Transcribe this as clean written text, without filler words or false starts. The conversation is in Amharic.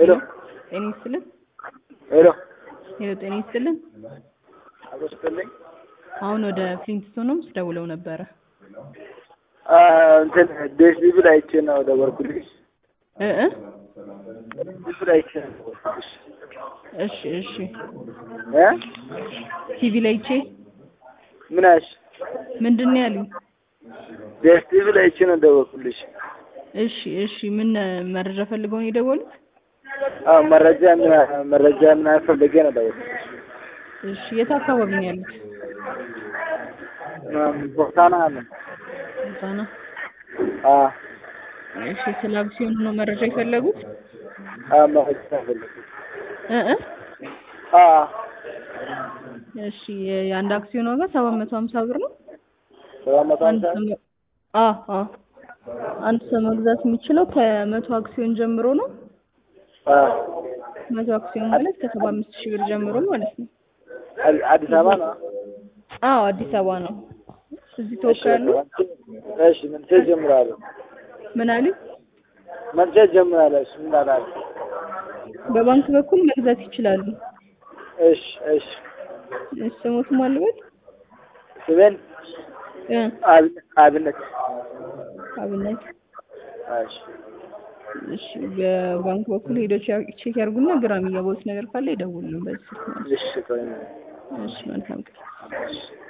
ሄሎ ጤና ይስጥልን። ሄሎ ሄሎ ጤና ይስጥልን። አጎስጥልኝ አሁን ወደ ፍሊንትስቶንስ ደውለው ነበረ። እንትን ዴስቲቪ ላይ አይቼ ነው ደወልኩልሽ። ዴስቲቪ ላይ አይቼ ነው ደወልኩልሽ። እሺ ቲቪ ላይ አይቼ ምን አልሽ? ምንድን ነው ያሉኝ? ዴስቲቪ ላይ አይቼ ነው ደወልኩልሽ። እሺ ምን መረጃ ፈልገው ነው የደወሉት? መረጃ ምን ፈልጌ ነው ደወልኩልሽ። እሺ የት አካባቢ ነው ያሉት? ቦታና አለ ቦታና። እሺ ስለ አክሲዮኑ ነው መረጃ የፈለጉት? መረጃ ፈለኩት። እሺ የአንድ አክሲዮን ዋጋ 750 ብር ነው። 750? አንድ ሰው መግዛት የሚችለው ከ100 አክሲዮን ጀምሮ ነው። 100 አክሲዮን ማለት ከ75000 ብር ጀምሮ ማለት ነው። አዲስ አበባ ነው? አዲስ አበባ ነው። እዚህ ተወካያሉ። እሺ ምን ጀምራለሁ? ምን አለ? መግዛት ጀምራለሁ። እሺ ምን አላለ? በባንክ በኩል መግዛት ይችላሉ። እሺ ስሙት ማለት ስሜን አብነት። እሺ በባንክ በኩል ሄዶ ቼክ ያርጉና ግራ የሚገባው ነገር ካለ ይደውሉልን በዚህ። እሺ ቆይ። እሺ መልካም ቀን።